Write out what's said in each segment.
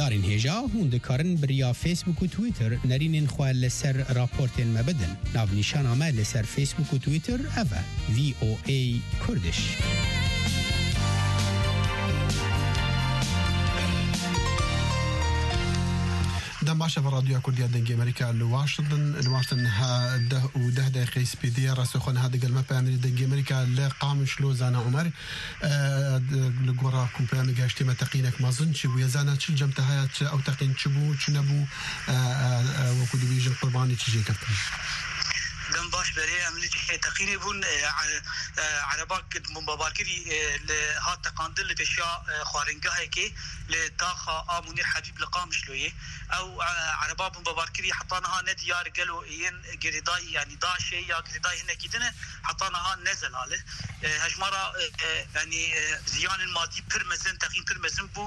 هزارین هجا هون دکارن بریا فیسبوک و تویتر نرینین خواه لسر راپورتین مبدن ناو نیشان آمه لسر فیسبوک و تویتر اوه VOA کردش دم باشا في راديو كردية دنجي أمريكا لواشنطن ها ده دقيقة سبيدية راسخون هذا قلمة بأمريكا دنجي أمريكا لقام شلو زانا عمر لقورا كومبلامي قاشتي ما تقينك ما ظنش ويا زانا شل جمتها أو تقين شبو شنبو وكدو بيجي القرباني تجي كفتن دم باش بري عملي تقيني بون عرباك مباركري لهات تقاندل لبشا خوارنجا هيك لتاخا منير حبيب لقام شلويه او عربا مباركري حطانها نديار قالوا ين قريداي يعني داشي يا قريداي هنا كيدنا حطانها نزل عليه هجمره يعني زيان المادي برمزن تقين برمزن بو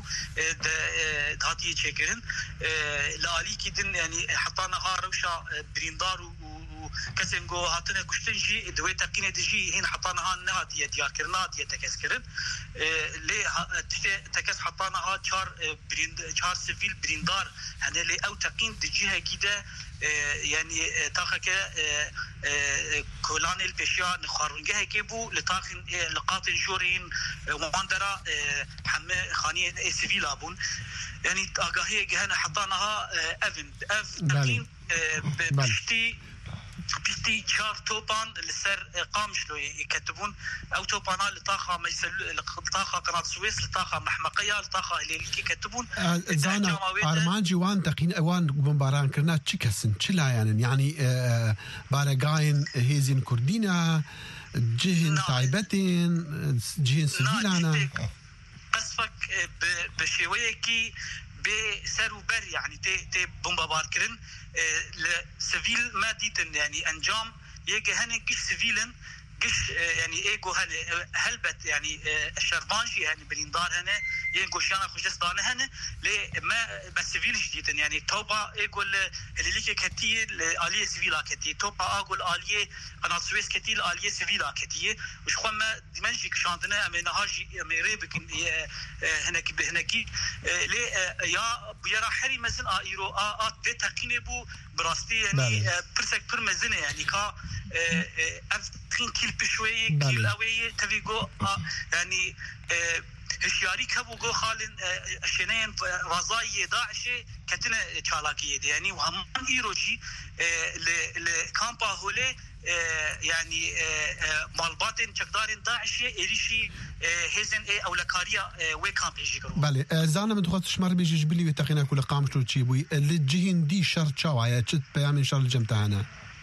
هاتي تشكرن لالي كيدن يعني حطانها روشا بريندار كسنجو هاتنا كشتنجي دوي تقينه دجي هنا حطانها نهاتيه ديار كرنا دي تكسكرن لي تكس حطانها چار سيفيل بريندار هنا لي او تقين دجيها كده يعني تاخك كولان البشيا نخارنجها كيبو لتاخن لقاط جورين واندرا حم خانيه سيفيل ابون يعني اغاهي جهنا حطانها افن تقين بشتي بيستي شار توبان لسر قامشلو يكتبون او توبانا لطاقه لطاقه قناه السويس لطاقه محمقيه لطاقه اللي يكتبون زانا ارمان جوان تقين اوان بمباران كرنا تشكسن تشلا يعني بارغاين هيزين كردينا جهن تايبتين جهن سجيلانا قصفك بشويكي بسر وبر يعني تي بومبا باركرن لسيفيل ما ديتن يعني انجام يجي هن قش سيفيلن قش يعني ايجو هن هلبت يعني الشربانجي يعني بريندار هن ينقو شانا خوشستانه هن لي ما بس سيفيل جديدن يعني توبا ايجو اللي ليكي كتي الاليه سيفيلا كتي توبا اقول الاليه قناه السويس كتي الاليه سيفيلا كتي وش خو ما دمنجي كشاندنا امنا هاجي اميريبك هناك هناكي لي يا بيرا حري مزن ايرو ات تقينبو براستي يعني برسك برمزنه يعني كا افكين كيل بشوي كيل اوي تبيغو يعني هشياري كبو جو خالن شنين رضاي داعش كتنا تشالاكيه يعني وهم ايروجي لكامبا هولي يعني مالباتن تقدارين داعش إريشي هزن أولكاريا وكامب يجيكرو. بله زانا من دخلت شمار بيجي جبلي وتقينا كل قامش تشيبوي اللي جهين دي شرط شوايا تشت بيعمل شر الجمتهنا.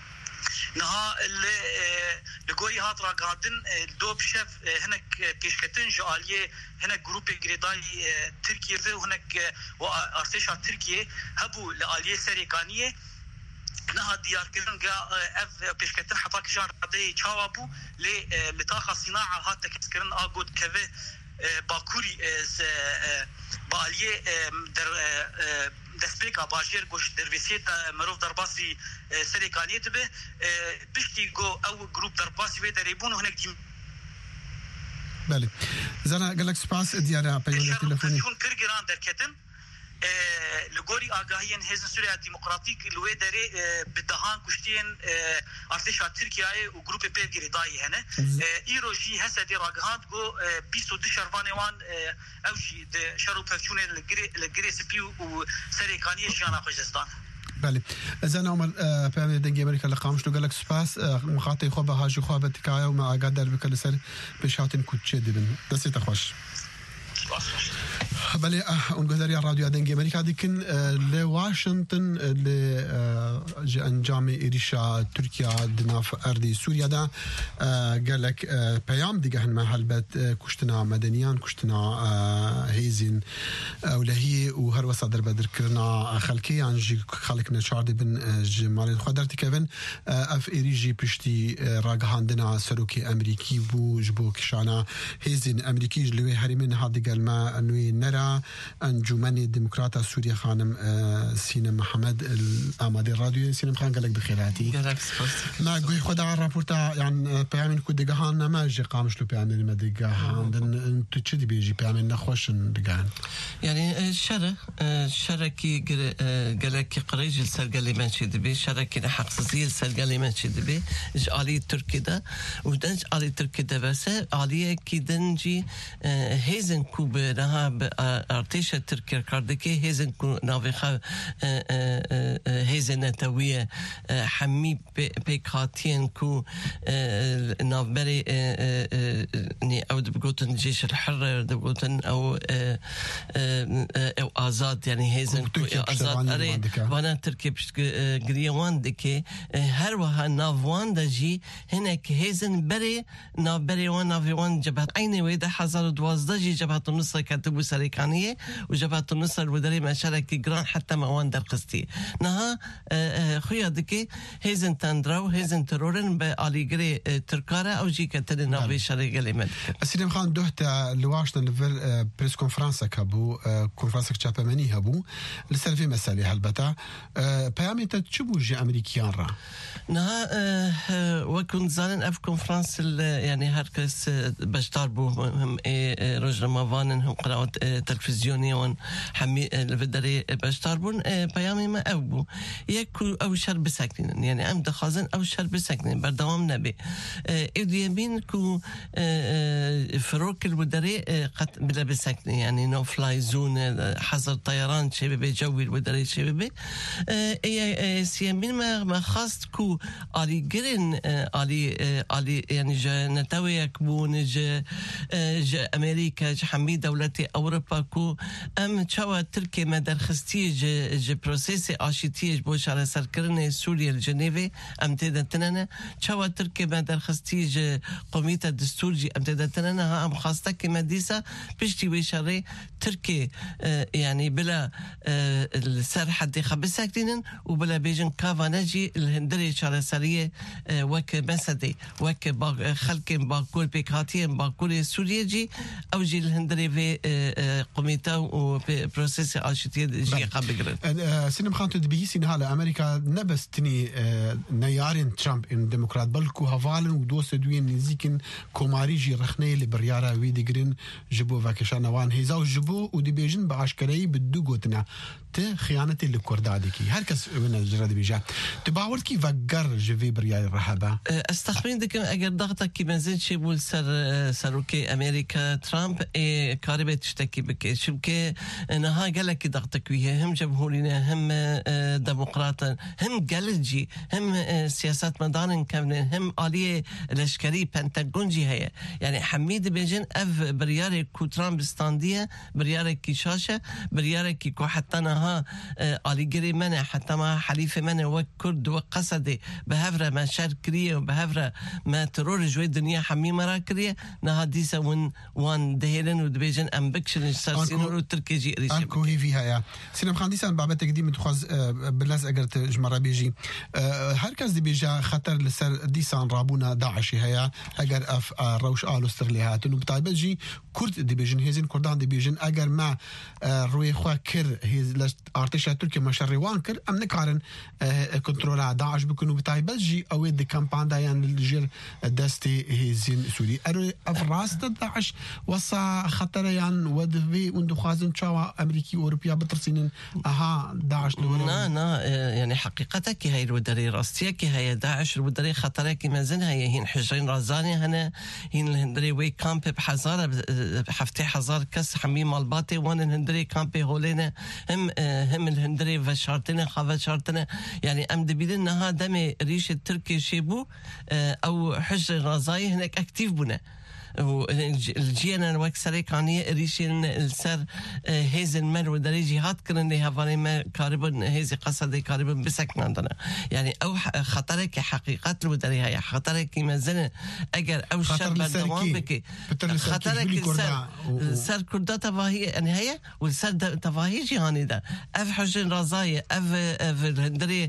نها لقوي هاترا قادن دوب شف هناك بيشكتن جاليه هناك جروب جريداي تركيا وهناك وارتشا تركيا هبو لاليه سريكانيه نها ديار كذن اف بيشكتن حطاك جار دي تشاوابو لطاقه صناعه هات تكسكرن اقود كذا باكوري باليه دسبيكا باجير گوش درويسيت مروف درباسي سريكانيه به بشتي جو او جروب درباسي و دريبون هناك دي بله زانا قال لك سباس ديانا بيون تليفوني شون كرغران دركتن لغوري آگاهيين هزن سوريا ديمقراطيك لوي دري بدهان كشتين ارتشا تركيا و جروب بيرغري داي هنا ايروجي هسه دي راگهات جو 22 شرباني وان اوجي د شرو بفچون لغري سبي و سريكانيه جانا خوزستان بله زانا عمر پیام دنگی امریکا لقامش قال لك سپاس مخاطی خوب هاجو خوب تکایو ما قدر بكل سر بشاتن كوتشي دبن دسيت خوش بله اون گذاری رادیو دنگی امریکا دیکن لواشنطن لانجام ایریشا ترکیا دناف اردی سوریا دا قال لك پیام دیگه هن هلبت کشتنا مدنیان کشتنا هیزین اولهی و هر وسط در بدر کرنا خلکی انجی خلقنا چاردی بن جمال خدرتی کevin اف ایریجی پشتی راگهاندنا سروکی امریکی بو جبو کشانا هیزین امریکی لوی هریمن هادی قال ما انوی نرا سردانيا انجمن الديمقراطة سوريا خانم سينم محمد الامادي الراديو سينم خان قالك بخيراتي ما قوي خدا على الرابورتا يعني بيعمل كده هان ما جي قامش له بيعمل ما دقه هان انت تشدي بيجي بيعمل نخوش دقان يعني شركي قالك قريج السرقلي ماشي دبي شركي حقيقي السرقلي ماشي دبي جالي تركي ده ودنج علي تركي ده بس عليه كيدنجي هيزن كوب نها ارتيشة تركيا كاردكي هيزن كو نافخا هيزن نتوية حمي بيكاتين كو نافبري ني او دبقوتن جيش الحر دبقوتن او آزاد يعني هيزن كو آزاد اري وانا تركي بشت قريوان دكي هر وها نافوان دجي هناك هيزن بري نافبري وان نافيوان جبهت عيني ويدا حزار دوازده جي جبهة النصر كاتبو سريكانية وجبهة النصر ودري ما شارك جران حتى ما وان در قستي نها خويا دكي هيزن تندراو هيزن ترورن بآلي جري تركارة أو جي كتن نافي شارك لمد سيدم خان دوهت لواشتن لفل بريس كونفرانسا كابو كونفرانسا كتابة مني هبو لسر في مسألة هالبتا بيامي تتشبو جي أمريكيان را نها وكنت زالن أف كونفرانس يعني هركس بشتار بو هم رجل مافانن هم قناة تلفزيونية وان حمي الفدري بشتار بون بيامي ما أبو يكو أو شر بسكنين يعني أم دخازن أو شر بسكنين بردوام نبي إدو يمين كو فروك الودري قد بلا بسكنين يعني نو فلاي زون حظر طيران شبابي جوي الودري شبابي سيامين ما خاص كو آلي جرين آلي يعني جا نتاوي يكبون جا أمريكا جا حمي دولتي أوروبا كو أم تشاوى تركي ما درخستي جا بروسيسي آشيتي بوش على سركرنة سوريا الجنيفي أم تدتننا تشاوى تركي ما درخستي جا قومية الدستور جي أم تدتننا ها أم خاصتك مديسة بشتي ويشاري تركي يعني بلا السر حد خبسك دينن وبلا بيجن كافا نجي الهندري شارع سرية وك مسدي وك خلق باكور بيكاتين باكور سوريا جي أو جي الهندري في قوميتا وبروسيس عاشتي جي قبل سينم خان تدبي سينها أمريكا نبستني نيارين ترامب إن ديمقراط بلكو هفالن ودوس دوين نزيكن كوماري جي رخني لبريارة ويديجرين جبو فاكشان وان هيزاو جبو ودي بيجن بعشكري بدو قوتنا ته خيانتي لكورداديكي هركس من الجراد بيجا تباول كي فقر جفي برياي الرهبة استخمين دكم اگر ضغطك كي بنزين شبول سروكي امريكا ترامب كاربة تشتكي بك شبكي نها قالك ضغطك وياه هم جمهورينا هم ديمقراطا هم قالجي هم سياسات مدارن كاملين هم آلية الاشكري بنتاغونجي هي يعني حميد بيجن اف برياري كو ترامب ستاندية برياري كي شاشة برياري كي كو حتى نها آلي جري منع حتى ما حليفة منع وكرد وقصدي بهفرة ما شاركرية وبهفرة ما ترور جوي الدنيا حمي مراكرية نها ديسا وان دهيلن ودبيجن أمبكشن سارسينور وتركي جي ريشي أنكو هي فيها يا سينم خان ديسا بابتك دي متخوز بالناس أقرت جمرة بيجي هركز دي بيجا خطر لسر ديسان رابونا داعشي هيا أقر أف روش آلو استرليهات إنه بتعبت جي كرد دي بيجن هيزن كردان دي بيجن أقر ما روي خوا كر هيز ارتشا تركيا مشروان كر ام نكارن كنترول على داعش بكونوا بتاعي بلجي او دي كامباندا يعني الجير دستي هيزين سوري افراس داعش وصا خطر يعني ودفي وندو خازن تشاوا امريكي اوروبيا بترسين اها داعش نا يعني حقيقتك هي الودري راستيك هي داعش الودري خطرك مازن هي هين حجرين رازاني هنا هين الهندري وي كامب بحزاره بحفتي حزار كس حميم الباطي وان الهندري كامب هولينا هم الهندري وشارتنا خافت شارتنا يعني أم دبيدن نها دم ريش التركي شيبو أو حجر رازاي هناك أكتيف بنا والجينا وكسري كانية ريشين السر هيزن مر ودريجي هات كرن لها فاني ما كاربن هيزي قصدي كاربن بسكن عندنا يعني أو خطرك حقيقة الودري هاي خطرك مازن أجر أو شر بالدوام بك خطرك السر كردا تفاهي يعني هي والسر تفاهي جهاني ده أف حجن رازاي أف الهندري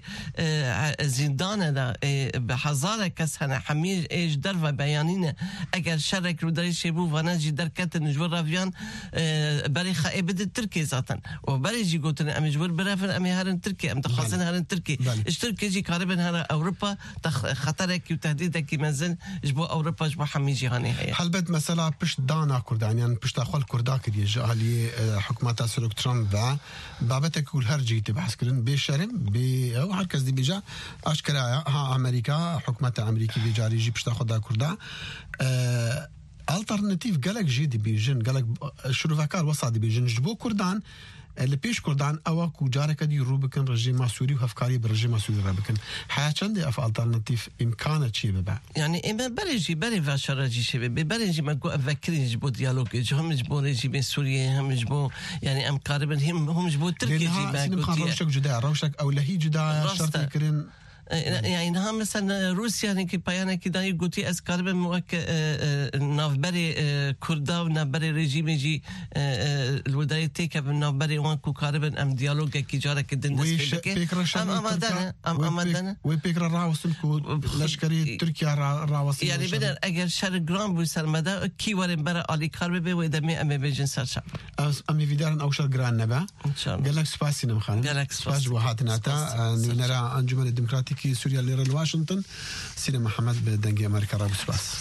زندانة ده بحزارة كسهنا حمير إيش درفة بيانينا أجر شر رو داريش يبو فناجي دركات نجبر رافيان بري خائبة تركيا ذاتا وبري يجي قلتنا أم جبر برافن أم هارن تركيا أم تخاصن هارن تركيا إيش تركيا يجي قاربا هذا أوروبا خطرك وتهديدك منزل جبو أوروبا جبو حميجي هاني هي حلبت مثلا بش دانا كردان يعني بش تأخذ كردا كدي جالي حكومات سلوك ترامب بابتك كل هرجي تبحث كرن بشرم أو هالكز دي بيجا أشكرا ها أمريكا حكومات أمريكي بيجاري جي بش تأخذ كردا alternative galak جدي بيجن galak شروفكار وصادي بيجن جبو كردان اللي بيش كردان أو كوجارك دي روبكن رجيم سوري وأفكاري برجيم سوري ربكن حياة چندي أف alternative إمكانه شيء ببع يعني إما بري فاشر جي شيء بري ما جو أفكرين جبو ديالوج هم جبو رجيم سوريا هم جبو يعني أم قاربا هم جبو تركي جي ما قلت روشك جدا روشك أو لهي جدا شرط يكرين يعني ها مثلا روسيا هنيك بيانا كده يقولي أسكارب موك نافبري كردا ونافبري رجيم يجي الولايات تيكا نافبري وانكو كاربن أم ديالوج كي جارة كدن ويش بيكرا أم وبيكرا راوسلكو لشكري تركيا راوسل يعني بدر أجر شر جرام بيسال مدى كي ورن برا علي كاربي ويدمي أم بيجن سرشاب أمي فيدارن أو شر جران نبا إن شاء الله جالك سباسي نمخان جالك سباس وهاتنا تا نرى أنجمن الديمقراطية كي سوريا ليرن واشنطن سيدي محمد بدنجي أمريكا رابو سباس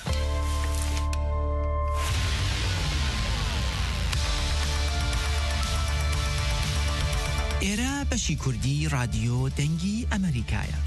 إيرا بشي كردي راديو دنجي أمريكايا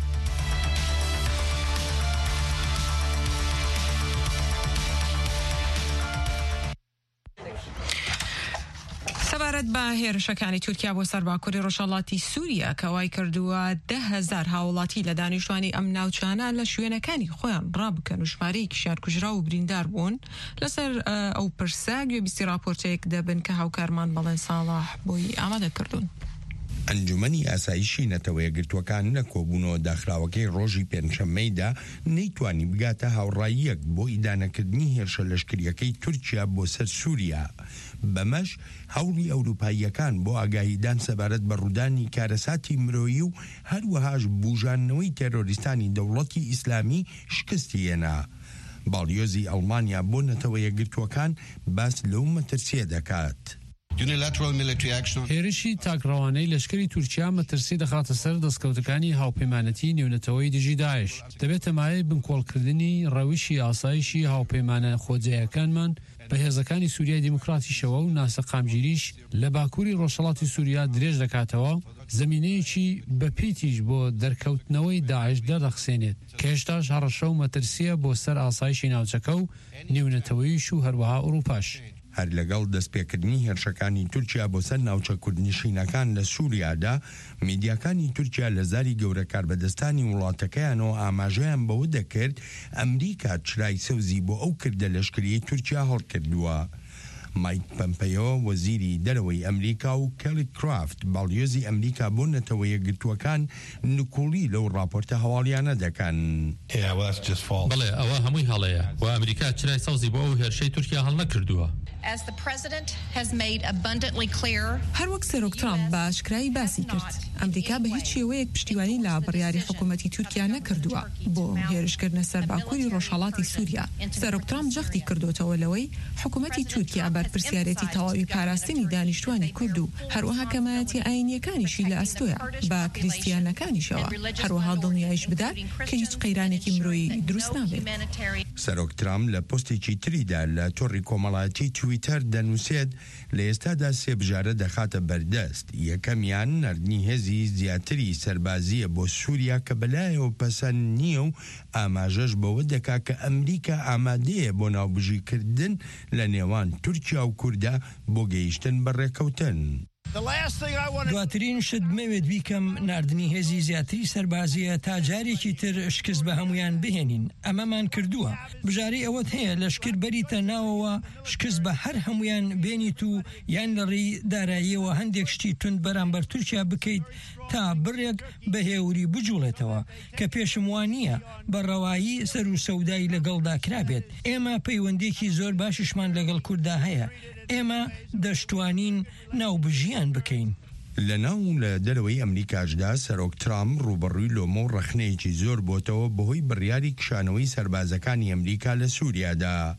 سەبارەت بە هێرشەکانی تورکیا بۆ سەرباکووری ڕۆژهەڵاتی سووریا کەوای کردووە 10,000 هاوڵاتی لە دانیشتوانی ئەم ناوچانە لە شوێنەکانی خۆیان ڕابکەن و ژمارەیەکی شیان کوژرا و بریندار بوون لەسەر ئەو پرسە گوێبیستی راپۆرتەیەک دەبن کە هاوکارمان بەڵێن ساڵح بۆی ئامادە کردوون. ئەنجومەنی ئاسایشی نەتەوەیە گرتوەکان لە کۆبوونەوە داخراوەکەی ڕۆژی پێنجشەممەیدا نەیتوانی بگاتە هاوڕاییەک بۆ ئیدانەکردنی هێرشە لەشکریەکەی تورکیا بۆ سەر سووریا. بەمەش هەوڵی ئەوروپاییەکان بۆ ئاگاهیدان سەبارەت بە ڕوودانی کارەساتی مرۆیی و هەروەهاش بوژانەوەی تێرۆریستانی دەوڵەتی ئیسلامی شکستی هێنا. باڵیۆزی ئەڵمانیا بۆ نەتەوەیە گرتوەکان باس لەو مەترسیە دەکات. هێرشی تاکڕەوانەی لەشکری تورکیا مەترسی دەخاتە سەر دەستکەوتەکانی هاوپەیمانەتی نێونەتەوەی دژی داعش دەبێتە مایە بنکۆڵکردنی ڕەوشی ئاسایشی هاوپەیمانە خۆجێیەکانمان بە هێزەکانی سووریای دیموکراتیشەوە و ناسە قامگیریش لە باکووری ڕۆژهەڵاتی سووریا درێژ دەکاتەوە زەمینەیەکی بەپیتیش بۆ دەرکەوتنەوەی داعش دەرەخسێنێت کە هێشتاش هەڕەشە و مەترسیە بۆ سەر ئاسایشی ناوچەکە و نێونەتەوەیش و هەروەها ئوروپاش. هەر لەگەڵ دەستپێکردنی هێرشەکانی تورکیا بۆ سەر ناوچە کوردنشینەکان لە سووریادا میدیاکانی تورکیا لە زاری گەورە کاربەدەستانی وڵاتەکەیانەوە ئاماژەیان بەوە دەکرد ئەمریکا چرای سەوزی بۆ ئەو کردە لەشکریەی تورکیا هەڵکردووە. مایک پەمپەیۆ وەزیری دەرەوەی ئەمریکا و کەلی کرافت باڵیۆزی ئەمریکا بۆ نەتەوەیە گرتووەکان نکوڵی لەو راپۆرتە هەواڵیانە دەکەن. بەڵێ ئەوە هەمووی هەڵەیە و ئەمریکا چرای سەوزی بۆ ئەو هێرشەی تورکیا هەڵ نەکردووە. هەر وەک سەرۆک ترامپ بە ئاشکرایی باسی کرد ئەمریکا بە هیچ شێوەیەک پشتیوانی لە بڕیاری حکوومەتی تورکیا نەکردووە بۆ هێرشکردنە سەر باکووری ڕۆژهەڵاتی سووریا. سەرۆک ترامپ جەختی کردوتەوە لەوەی حکوومەتی تورکیا بەرپرسیارەتی تەواوی پاراستنی دانیشتوانی کورد و هەروەها کەمایەتی ئاینیەکانیشی لە ئەستۆیە بە کریستیانەکانیشەوە هەروەها دڵنیایش بدات کە هیچ قەیرانێکی مرۆیی دروست نابێت. سەرۆک ترامپ لە پۆستێکی تریدا لە تۆڕی کۆمەڵایەتی تویتەر دەنووسێت لە ئێستادا سێ بژارە دەخاتە بەردەست. یەکەمیان نردنی هێزی زیاتری سەربازیە بۆ سووریا کە بەلایەوە پەسەند نییە و ئاماژەش بەوە دەکا کە ئەمریکا ئامادەیە بۆ ناوبژیکردن لە نێوان تورکیا و کووردا بۆ گەیشتن بەڕێکەوتن. دواترین شت بمەوێت بیکەم نردنی هێزی زیاتری سەربازیە تا جارێکی تر شکست بە هەمویان بهێنین. ئەمەمان کردووە. بژاری ئەوەت هەیە لەشکر بەریتە ناوەوە شکست بە هەر هەمویان بێنیت و یان لەڕێی داراییەوە هەندێک شتی تند بەرامبەر تورکیا بکەیت تا بڕێک بە هێوری بجوڵێتەوە کە پێشم وانە بەڕەوایی سەر و سەودایی لەگەڵدا کرابێت. ئێمە پەیوەندێکی زۆر باششمان لەگەڵ کووردا هەیە. ئێمە دەشتوانین ناوبژیان بکەین. لە ناو لە دەرەوەی ئەمریکاشدا سەرۆک ترامپ ڕوبەڕووی لۆمە و ڕەخنەیەکی زۆر بۆتەوە بەهۆی بڕیاری کشانەوەی سەربازەکانی ئەمریکا لە سووریادا.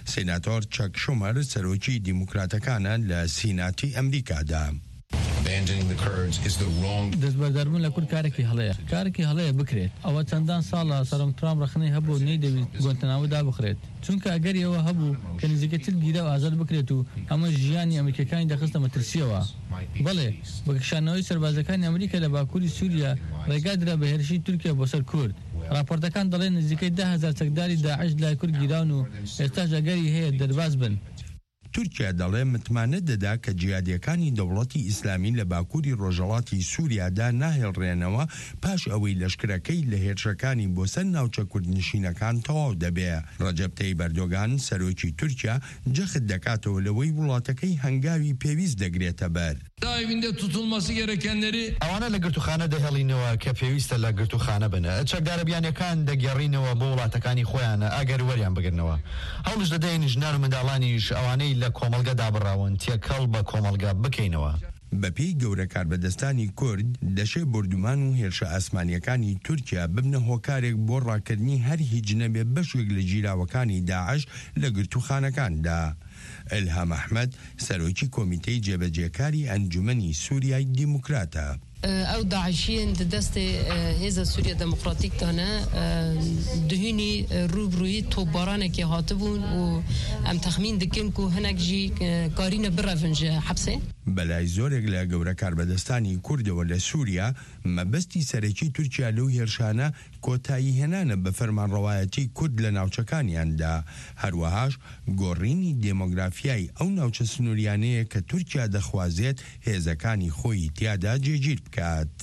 سێناتۆر چەک شومەر سەرۆکی دیموکراتەکانە لە سیناتی ئەمریکادا. دەستبەرداربوون لە کورد کارێکی هەڵەیە بکرێت ئەوە چەندان ساڵە سەرۆک ترامپ ڕخنەی هەبوو نەیدەوێت گوانتەنامۆدا بخرێت چونکە ئەگەری ئەوە هەبوو کە نزیکەتر گیرە و ئازاد بکرێت و ئەمە ژیانی ئەمریکەکانی دەخستە مەترسیەوە. بەڵێ بەکشانەوەی سەربازەکانی ئەمریکا لە باکووری سووریا ڕێگادرا بە هێرشی تورکیا بۆ سەر کورد. راپۆرتەکان دەڵێن نزیکەی 10,000 چەکداری داعش لای کورد گیراون و ئێستاش ئەگەری هەیە دەرباز بن. تورکیا دەڵێ متمانە دەدا کە جیهادیەکانی دەوڵەتی ئیسلامی لە باکووری ڕۆژهەڵاتی سووریادا ناهێڵڕێنەوە پاش ئەوەی لەشکرەکەی لە هێرشەکانی بۆ سەر ناوچە کوردنشینەکان تەواو دەبێ. ڕەجەب تەیب ئەردۆغان سەرۆکی تورکیا جەخت دەکاتەوە لەوەی وڵاتەکەی هەنگاوی پێویست دەگرێتە بەر. داویندە tutulması gerekenleri ئەوانە لە گرتوخانە دەهێڵینەوە کە پێویستە لە گرتوخانە بنە چەکدارەبیانەکان دەگەڕینەوە بۆ وڵاتەکانی خۆیانە ئەگەر وەریان بگرنەوە. هەوڵش دەدەین ژنان و منداڵانیش ئەوانەی لە کۆمەڵگە دابڕاون تێکەڵ بە کۆمەڵگە بکەینەوە. بەپێی گەورە کاربەدەستانی کورد دەشێ بردومان و هێرشە ئاسمانیەکانی تورکیا ببنە هۆکارێک بۆ ڕاکردنی هەر هیچ نەبێ بەشێک لە گیراوەکانی داعش لە گرتوخانەکاندا. ئەلهام ئەحمەد سەرۆکی کۆمیتەی جێبەجێکاری ئەنجومەنی سووریای دیموکراتە. ئەو داعشیان دەستی هێزە سووریا دموکراتیک دانە دهینی ڕوبڕووی تۆپبارانێکی هاتبوون و ئەم تەخمین دکن و هەنێکژی کارینە بڕەڤنجە حەبسێ. بەلای زۆرێک لە گەورە کاربەدەستانی کوردەوە لە سووریا مەبەستی سەرەکی تورکیا لەو هێرشانە کۆتایی هێنانە بە فەرمانڕەوایەتی کورد لە ناوچەکانیاندا. هەروەهاش گۆڕینی دێمۆگرافیای ئەو ناوچە سنووریانەیە کە تورکیا دەخوازێت هێزەکانی خۆی تیادا جێگیر بکات.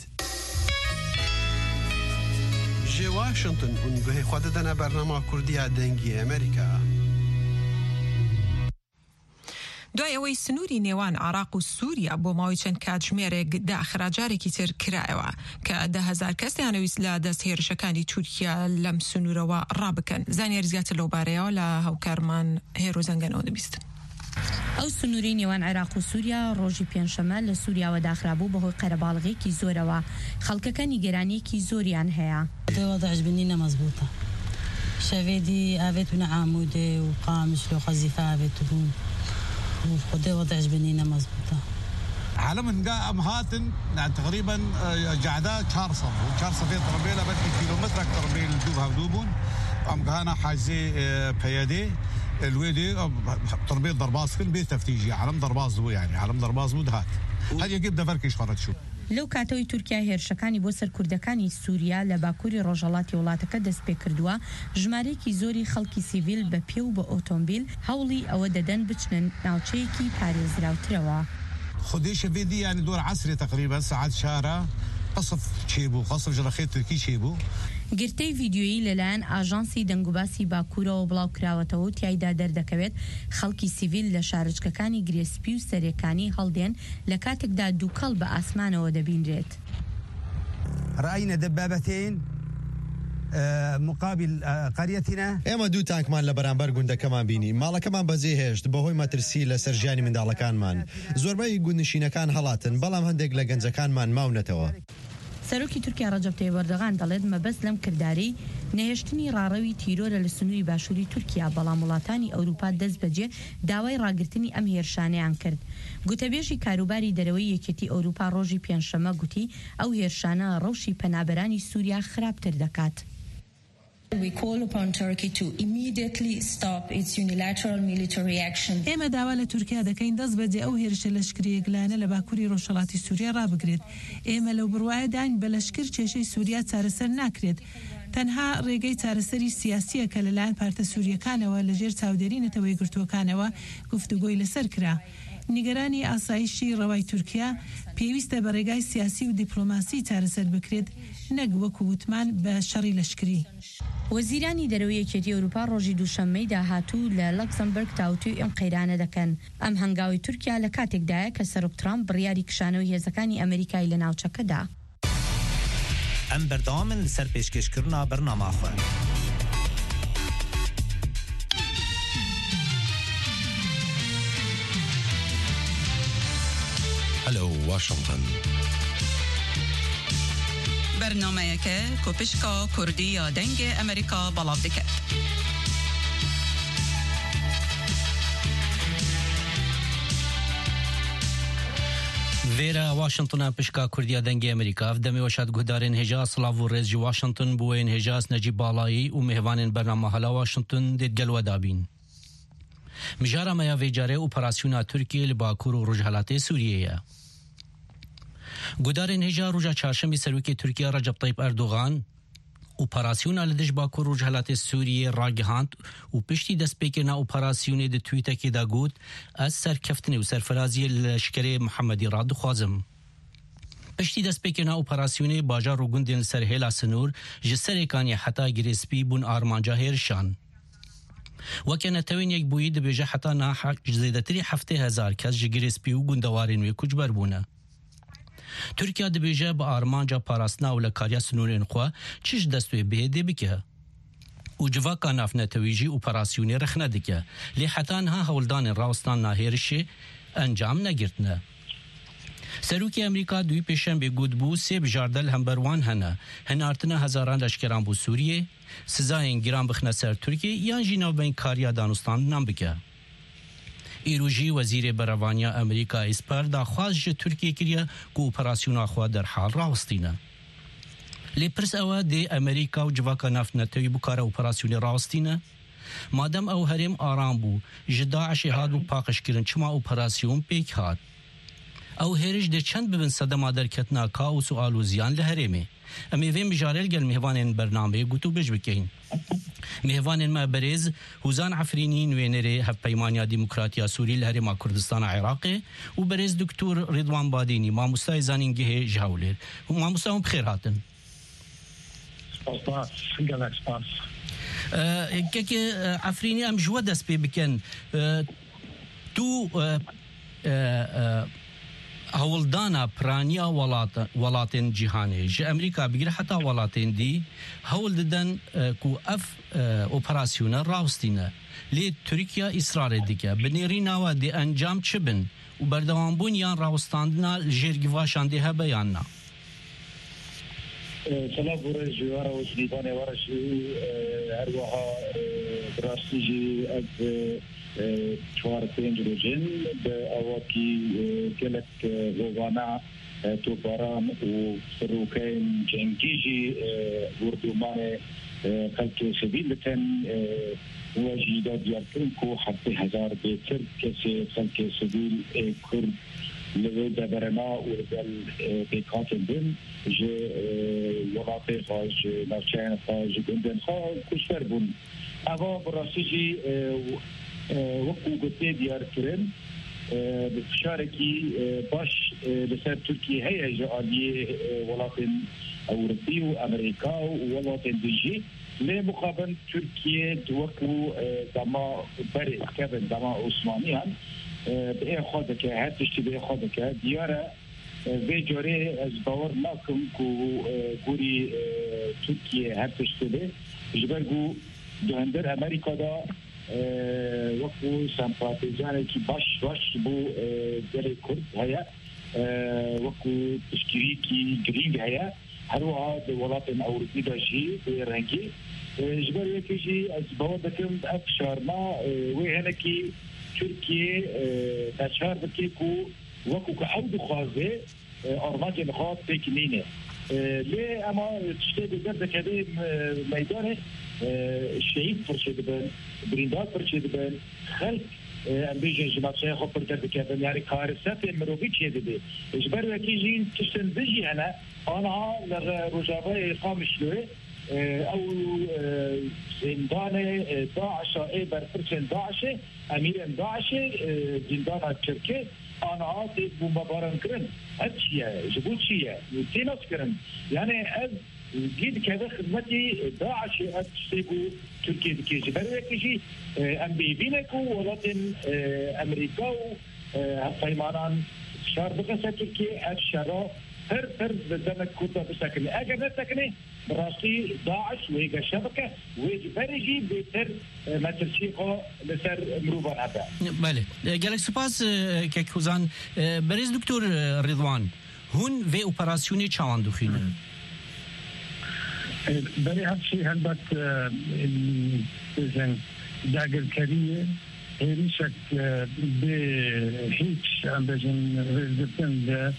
جێ واشنگتن گوهی خوا دەدەنە بەرنامە کوردیە دەنگی ئەمریکا. دوای ئەوەی سنووری نێوان عراق و سووریا بۆ ماوەی چەند کاتژمێرێک داخراجارێکی تر کرایەوە کە 10,000 کەس دەیانەویست لە دەست هێرشەکانی تورکیا لەم سنوورەوە ڕابکەن. زانیاری زیاتر لەو بارەیەوە لە هاوکارمان هێرۆ زەنگەنەوە دەبیستن. ئەو سنووری نێوان عێراق و سووریا ڕۆژی پێنجشەمە لە سووریاوە داخرابوو بەهۆی قەرەباڵغێکی زۆرەوە. خەڵکەکە نیگەرانیەکی زۆریان هەیە. وضعش بنينا مزبوطة شافيدي آفيتنا عامودة وقامش لو خزيفة آفيتون وخدي وضعش بنينا مزبوطة عالم جاء أمهاتن تقريبا جعدا كارصة في طربيلة بدي كيلومتر أكثر من دوبها ودوبون أم كهانا حاجزي بيادي الويدي طربيل ضرباز كل بيت تفتيجي عالم ضرباز هو يعني عالم ضرباز ودهات هل يجيب دفركش فرد شو لەو کاتەوەی تورکیا هێرشەکانی بۆ سەر کوردەکانی سووریا لە باکووری ڕۆژهەڵاتی وڵاتەکە دەست پێ کردووە ژمارەیەکی زۆری خەڵکی سیڤیل بە پێ و بە ئۆتۆمبیل هەوڵی ئەوە دەدەن بچنن ناوچەیەکی پارێزراوترەوە. خديش فيدي يعني دور عصري تقريبا ساعات شارع قصف شيبو قصف جرخيت تركي شيبو. گرتەی ڤیدیۆیی لەلایەن ئاژانسی دەنگوباسی باکوورەوە بڵاو کراوەتەوە و تیایدا دەردەکەوێت خەڵکی سیڤیل لە شارچکەکانی گرێسپی و سەرەکانی هەڵدێن لە کاتێکدا دووکەڵ بە ئاسمانەوە دەبینرێت. رأينا دبابتين مقابل قريتنا. ئێمە دوو تانکمان لە بەرامبەر گوندەکەمان بینی ماڵەکەمان بەجێهێشت بەهۆی مەترسی لە سەرژیانی منداڵەکانمان. زۆربەی گوندنشینەکان هەڵاتن بەڵام هەندێک لە گەنجەکانمان ماونەتەوە. سەرۆکی تورکیا ڕەجەب تەیب ئەردۆغان دەڵێت مەبەست لەم کردارەی نەهێشتنی ڕاڕەوی تیرۆرە لە سنووری باشووری تورکیا بەڵام وڵاتانی ئەوروپا دەست بەجێ داوای ڕاگرتنی ئەم هێرشانەیان کرد. گوتەبێژی کاروباری دەرەوەی یەکێتی ئەوروپا ڕۆژی پێنجشەمە گوتی ئەو هێرشانە ڕەوشی پەنابەرانی سووریا خراپتر دەکات. We call upon Turkey to immediately stop its unilateral military action. ئێمە داوا لە تورکیا دەکەین دەست بەجێ ئەو هێرشە لەشکریەکلانە لە باکووری ڕۆژهەڵاتی سووریا ڕابگرێت. ئێمە لەو بڕوایەداین بە لەشکر کێشەی سووریا چارەسەر ناکرێت. تەنها ڕێگەی چارەسەری سیاسیە کە لەلایەن پارتە سووریەکانەوە لەژێر چاودێری نەتەوەی گرتووەکانەوە گفتوگۆی لەسەر کرا. نیگەرانی ئاسایشی ڕەوای تورکیا پێویستە بە ڕێگای سیاسی و دیپلۆماسی چارەسەر بکرێت نەک وەکو وتمان بە شەڕی لەشکری. وەزیرانی دەرەوەی یەکێتی ئەوروپا ڕۆژی دووشەممەی داهاتوو لە لەکسەمبەرگ تاوتوی ئەم قەیرانە دەکەن. ئەم هەنگاوی تورکیا لە کاتێکدایە کە سەرۆک ترامپ بڕیاری کشانەوەی هێزەکانی ئەمریکای لە ناوچەکەدا. ئەم بەردەوامن لەسەر پێشکەشکردنا بەرنامە خۆ. هەلو واشنگتن. برنامه‌ای که کوپشکا کردی یا دنگ امریکا بلاو دکت. ویرا واشنطن پشکا کردیا دنگ امریکا دمی وشاد گهدارن هجا سلاو و رئیس واشنطن بوین هجاس نجیب بالایی و مهوانن برنامه حالا واشنطن دید گلو دابین مجارا میا ویجاره اپراسیونا ترکیه لباکور و رجحالات سوریه گهدارن هجا روژا چهارشنبه سروکی ترکیه رجب طیب اردوغان اپراسیونا لدش باکور و رجحالات سوریه راگهاند و پشتی دست پیکرنا اپراسیونی ده تویتا که دا گود از سرکفتنی و سرفرازی لشکر محمدی را دخوازم. پشتی دست پیکرنا اپراسیونی باجار و گندین سر هیلا سنور جسر اکانی حتا گریسپی بون آرمانجا هیرشان. وکن توین یک بوید بیجه حتا ناحا زیدتری 7,000 کس جگریسپی و گندوارین وی کجبر بونه. ترکیه دبیجه با آرمانجا پاراستنا و لکاریا سنورین خواه چیش دستوی بهده بکه و جواکا نافنه تویجی اپراسیونی رخنه دکه لی حتا نها هولدان راوستان ناهیرشی انجام نگرتنه سروکی امریکا دوی پیشن به گودبو سیب جاردل همبروان هنه هنارتنه هزاران لشکران بو سوریه سزاین گران بخنه سر ترکیه یان جیناو بین کاریا دانستان نام بکه ایروجی وزیر بروانیا امریکا اسپر دا خواست ترکیه کریه که اپراسیون آخوا در حال راوستینه. لیپرس اوه ده امریکا و جواکا نفتنتوی بکاره اپراسیون راوستینه مادم او هرم آرام بو جداعش هاد و پاقش کرن چما اپراسیون پیک هاد. او هرش ده چند ببن صدما در کتنا کاوس و آلوزیان لهرمه. امی ویم بجارل گل مهوانین برنامه گوتو بج بکین. مهوانین ما برز حوزان عفرینی نوینره هف پیمانیا ديمقراطيا سوري لهرما كردستان عراقي وبرز دكتور رضوان باديني ما مستايزانين جهه جهولر وما مستاهم بخير هاتن سپاس كي عفريني ام جوا دس بكن تو هولدانا پرانیا ولاتن جهانی جه امریکا بگیره حتی ولاتن دی هول ددن کو اف اپراسیون راوستینه لی ترکیه اصرار دیگه بنیرینا و دی انجام چبن و بردوام بون یان راوستاندنا جرگواشان دی بیاننا سلام برای جواره و سلیبانه ورشی هر وها براستیجی از 4-5 روزين بأواكي كلك غوانا توباران وسروكين جنجيجي وردومان خلق سبيلتن واجيدا دياركنكو حتى 1000 بيتر كسي خلق سبيل كرد لغدا برنا ورقل بيكاتن بن جي وراقي خاج نارشان خاج قندن خاج كشفر بن اوا براسيجي وقو قطي ديار كرن بفشاركي باش لسر تركيا هي جالية ولاطن أوروبي وأمريكا وولاطن ديجي لمقابل تركيا وقو دما بري كابن دما عثمانيان بأي خودك هاتشتي بأي خودك ديارة في جوري از باور ناكم كو قوري تركيا هاتشتي جبرقو دهندر أمريكا دا وقو سمپاتیزانی که باش بو دل کرد هیا وقو تشکیری که گرینگ هیا هر وقت ولات اوروبی داشی به رنگی جبر یکیشی از باور دکم افشارنا و هنکی ترکیه نشار بکی کو وقو که عود خوازه آرمانج نخواد بکنینه لی اما تشتی بگرد کده میدانه شهید فرشید بن برینداد فرشید بن خلق امبیجن جماعتای خوب پرکرد کردن یعنی کارثت مروی چیه دیده اجبر وکی جین تشتن بجی آنها لرجابه خامشلوه او زندان داعش بر فرشن داعش امیر داعش زندان ترکیه آنها دید بومباران کرن هرچیه جبوت چیه تیناس کرن یعنی از جيد كذا خدمتي داعش أتسيبو تركيا دكيجي بريكيجي أم بيبينكو ولكن أمريكا هالطيمانان شار بقصة تركيا الشراء هر بدنك كوتا بسكني أجا بسكني براسي داعش ويجا شبكة ويجي بريجي بيتر ما ترسيقه لسر مروبان هذا. بله. جالك سپاس كوزان بريز دكتور رضوان هون في أوبراسيوني چاوان دخينه. برای هر چی هلبت داگرکاری هيريشك بهيك أمبجن رزقتن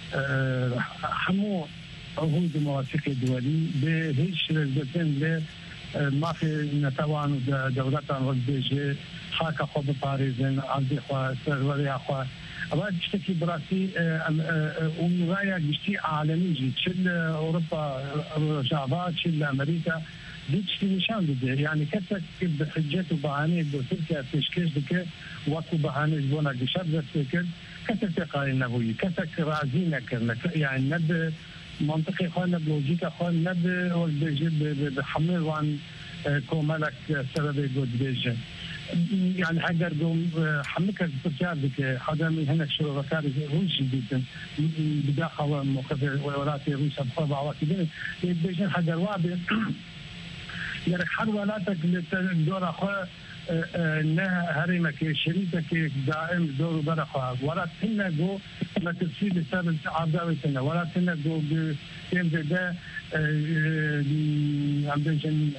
حمو عهود مواثيق الدولي بهيش رزقتن ما في نتوان دولتان والبيجي حاكا خود باريزن عندي خوا سروري خوا أبغى تشتكي براسي ومرايا جشتي عالمي جي تشل أوروبا رجعات تشل أمريكا دي تشتي نشان بده يعني كتك بحجة وبعاني بتركيا تشكيش بك وقت بعاني زبونا جشاب ذكر كتك تقارن نبوي كتك رازينا كرنا يعني نب منطقي خوانا بلوجيكا خوانا نب والبيجي بحمل وان كومالك سبب جود بيجي يعني حقر قوم حملك تركيا بك هذا من هنا شو ركاري روسي جدا بداخل مخبر ولاتي روسيا بخبر وكذا بيجي حقر وابي يعني حرولاتك للدور أخوة إنها هرمك شريكك دائم دور برخوة ولا تنا جو ما تفسير سبب عذابتنا ولا تنا جو بين ده عم بيجن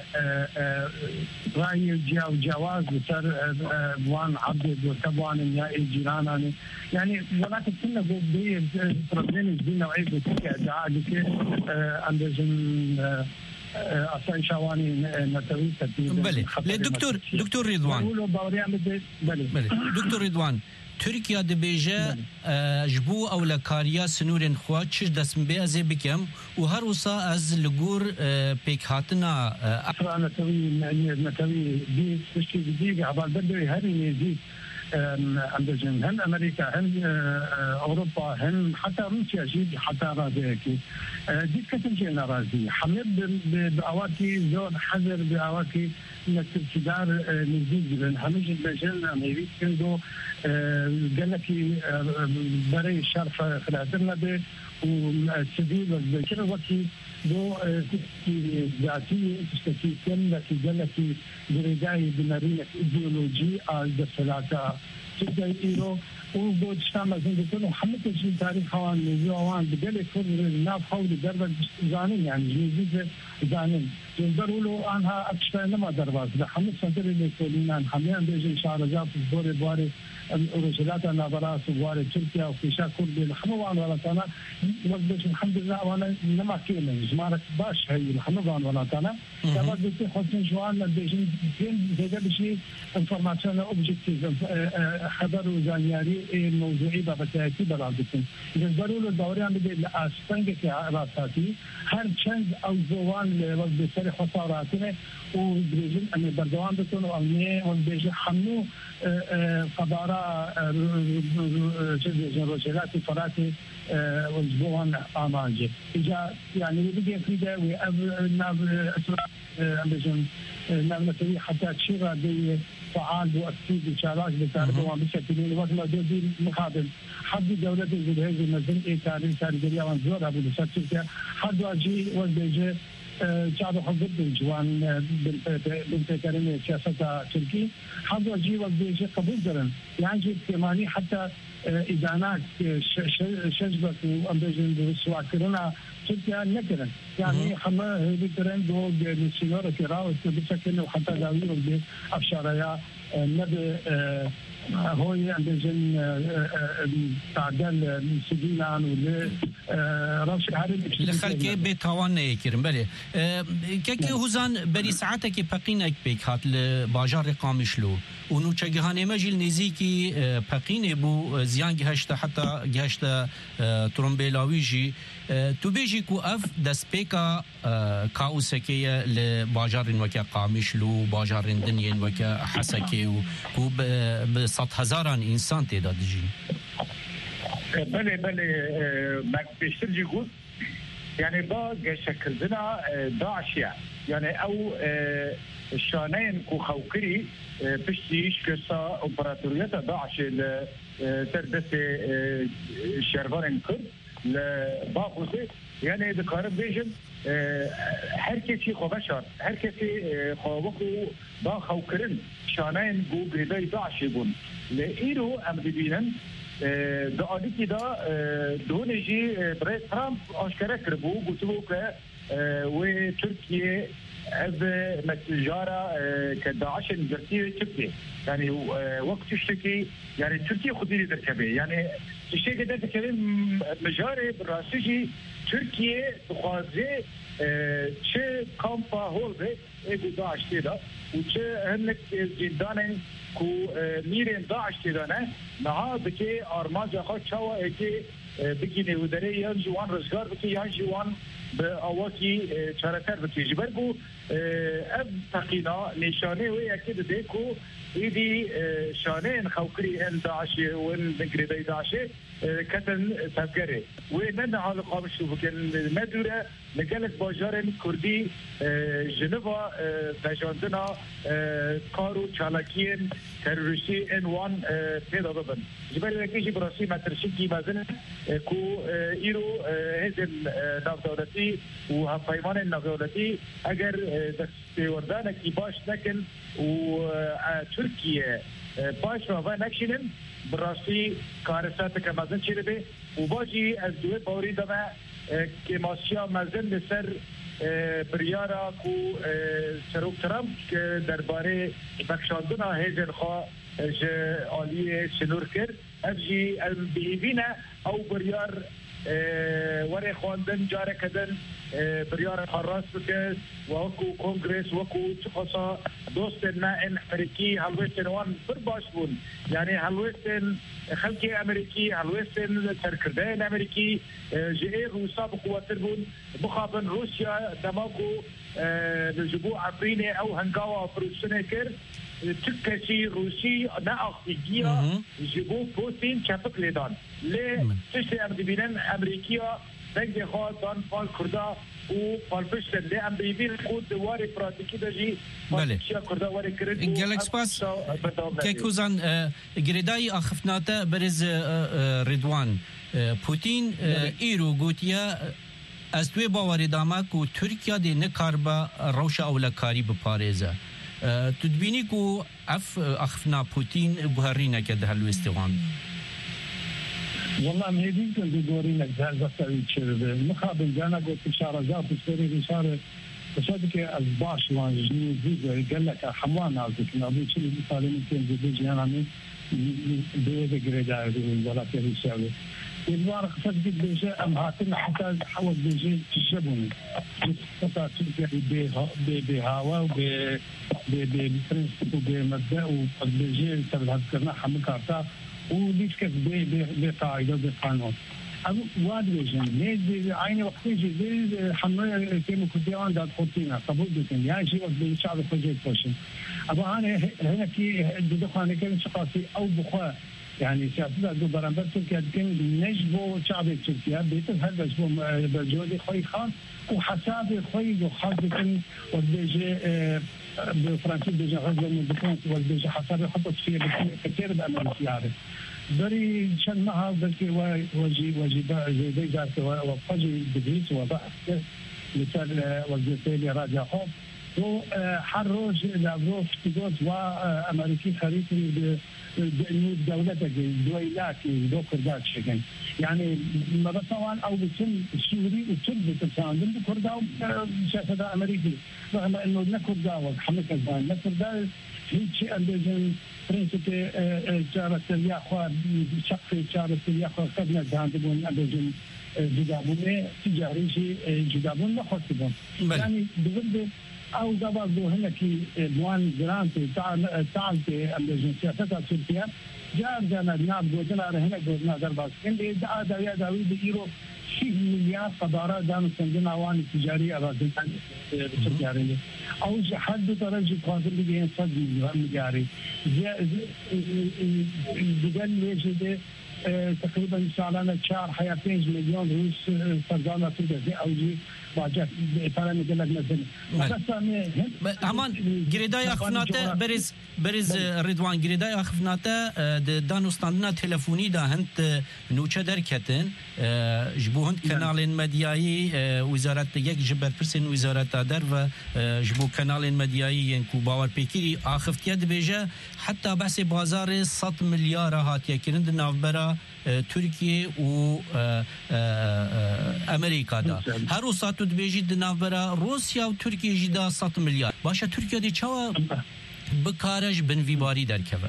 رأي جواز بصير بوان عبد وتبوان النهائي جيراناني يعني ولا تنا جو بي بروبلم دي نوعية بتوقع دعاء عم بيجن اصلا شواني نتوي بله دكتور رضوان بله دكتور رضوان تركيا دبيجا جبو او لكاريا سنورن خوا تش دسم بيازي بكم وهر وصا از لغور بيك هاتنا اصلا نتوي دي تشتي دي عبال بدري هري يزيد عندهم هم امريكا هم اوروبا هم حتى روسيا جيد حتى راضيكي دي كتم جينا راضي حمد باواكي زور حذر باواكي انك تدار نزيد بن همج بجن امريكا كندو قال لك بري الشرف خلاتنا به والسبيل والذكر وكي دو تشتكي ذاتي تشتكي كم قال لك برداية بنارينك ايديولوجي الدفلاتة تبدأ إيرو ودو تشتغل زين محمد تجي تاريخ هوان نزوان بدل كل الناف حول درب زانين يعني جيزة زانين يقدروا له أنها أكشف لما دربات محمد سنتر اللي يقولون عن حميان بيجي شعر جاب بوري بوري الرجلات نابراس بوري تركيا وفي شاكور بالحموان ولا تنا وبيجي الحمد لله وانا لما كينا جمارك باش هي الحموان ولا تنا كما بيجي خصوصا جوان بيجي فين هذا بشيء انفورماسيون اوبجكتيف خبر وزانياري الموضوعي بابتاكي برادتين يقدروا له الدوري عم بدي اسفنج راساتي هر چند او زوان وبسر خساراتنا وبيجي ان بردوان بتون او نه وبيجي حمو قدارة رجلات فراتي وزبوان آمانجي إجا يعني بدي كده وناب أمازون ناب نسوي حتى تشيرا دي فعال بأكيد إشارات بتعرفوا بشكل وقت ما دي مقابل حد دولة الجهاز المزن إيطالي سارجريا وانزور أبو لساتيكا حد واجي وزبيجي شعب حضر بالجوان بنت كريمة سياسة تركي حد واجي وزبيجي قبول درن يعني جيب كماني حتى إدانات شجبة وأمبيجن بسواكرنا تركيا نكرن يعني حما هذي كرن دو بالسيارة كراو بسكن وحتى داوير بأفشاريا نبي هوي أمبيجن تعدل سجينان ولا رش عارف لخلك بتوان يكرم بله كي هوزان بري ساعتك بقينك بيك هات لباجار قامشلو ونو چگهانه مجل نزیکی پقینه بو زیان گهشته حتی گهشته ترومبیلاوی جی تو بیجی کو اف دسپیکا کاوسکیه لباجارن وکا قامشلو باجارن دنین وکا حسکی و کو بصد هزاران انسان تعداد جی بله ما بیشتر جی گفت يعني با شكلنا داعشية يعني أو الشانين كو خوكري بشتيش كسا إمبراطورية داعش تردس شرفان كرد لباخوزي يعني دكارب بيجن هر كسي خوبشار هر كسي خوبكو با خوكرن شانين كو بيداي داعش يبون لإيرو أمدبينن دعالي كده دونيجي بريد ترامب أشكره كربو قلتوا ك وتركيا متجارة كداعش الجرتية تبدي يعني وقت تشتكي يعني تركيا خديري تركبه يعني تشتكي ده تركبه مجاري بالراسجي تركيا تخازي چه کامپا هول به ایگو داعش تیدا و چه هنک زندان کو میرین داعش تیدا نه نها بکی آرمان جاخوا چاوا ایکی بکی نیودره یا جوان رزگار بکی یا جوان به آواکی چارتر بکی جبر بو اب تقینا نشانه و یکی ده کو ایدی شانه ان خوکری ان داعش و ان نگریده داعش كتن تفكري وين على قامش وكان مدوره لقالك باجارن كردي جنيفا تجاندنا كارو تشالاكين تيروريستي ان 1 بيدا ضبن جبال كيجي براسي ما ترشكي مازن كو ايرو هزن ناف دولتي وهفايمان الناف دولتي اگر دستوردانك باش لكن وتركيا باش ما نكشنن براسي كارثات كمازن شيربي وباجي از دوه باوري دما كماسيا مازن لسر بريارا كو سروك ترامب درباره بخشاندنا هيزن خوا آلية سنور كر افجي بيبينا او بريار وري خواندن جاره کدن بريار حراس بكس وكو كونغرس وكو تخصا دوستنا ان امريكي هلوستن وان برباش بون يعني هلوستن خلقي امريكي هلوستن تركردين امريكي جئي روسا بقواتر بون بخابن روسيا دماغو نجبو عبريني او هنقاوا فروسنه كر تكشي روسي ناخذيا جيبو بوتين كابك ليدان ليه تشتي امريكان امريكا بنك خاطن فال كردا و فالبشتن ليه امريكان خود دواري براتيكي دجي فالشيا كردا واري كرد جالكس باس كيكوزان جريداي اخفناتا برز رضوان بوتين ايرو گوتیا از دوی باوری دامک و ترکیه دی نکاربا روش اولکاری بپاريزه تدبيني كو اخفنا بوتين بهرينا كده هالوستوان والله مهدي كنت دوري لك زعزعتي تشرب مخابن جانا قلت اشاره جاب تسري اشاره فشادك الباش وانجني زيد قال لك حموان عاوزك نبي شيء مثالي كان بيجي انا من بيد جريدا ولا في الشاوي الورق صدق بيجي ام هاتنا حتى حول بيجي تشبوني قطع تلقى بهوا ببرنسيب وبمبدا وبيجي تذكرنا حمل كارتا وليش كيف بقاعده بقانون ابو واد وجن ليه عيني وقت يجي حمل كيمو كديان دات خوتينا قبول بكن يا شيء بالشعب الفجر فوشن ابو انا هنا كي دخانه كان شقاسي او بخوا يعني سياسة دو برانبر تركيا كان نجبو شعب تركيا بيتم هذا جبو بجودي خوي خاص وحسابي خوي وخاص كان وبيجي بفرنسي بيجي غزة من بفرنسي وبيجي حسابي حطت فيه كثير بأمريكي عارف بري شن معها بلكي وجي زي ذاك وفجي بدريس وبحث مثال وزيرتي راجع خوف وحروج لافروف تقول وامريكي خريطي دولتك دويلات دو كردات شكل يعني ما بطوان او بسن سوري وتب تساندن بكردا سياسة امريكي رغم انه نكردا وحمل كذبان نكردا هيك اندزن برنسيبي جارة الياخوا شخصي جارة الياخوا قبل داندبون اندزن جدابون تجاري شيء جدابون نخصبون يعني بضد او دابا هنا كي موان جرانتي تعالتي الجنسيات تركيا جانا ناب جوجنا هنا جوجنا درباس اللي دا يا داوي بيرو 6 مليار قدارة دان سندنا وان تجاري أبادين تجاري أو حد درجة قادر بيجي 100 مليار بدل يجد تقريبا سالانه 4 مليون روس فرزانه تدري او جي واجه ايطاليا قال لك مثلا امان جريداي اخفناته برز رضوان جريداي اخفناته دانوستاندنا تلفوني دا هنت نوچه دركتن جبو هند كانال مدياي وزاره يك جبر برسن وزاره در و جبو كانال مدياي ينكو باور بيكيري اخفتيا دبيجه حتى بحث بازار 100 مليار هات يكند نافبرا تركيا و امريكا دا هر وسط تو دبیجید ناوبرا روسیا و ترکیه جدا 100 میلیارد باشه ترکیه دی چاو بکارش بنویباری درکوه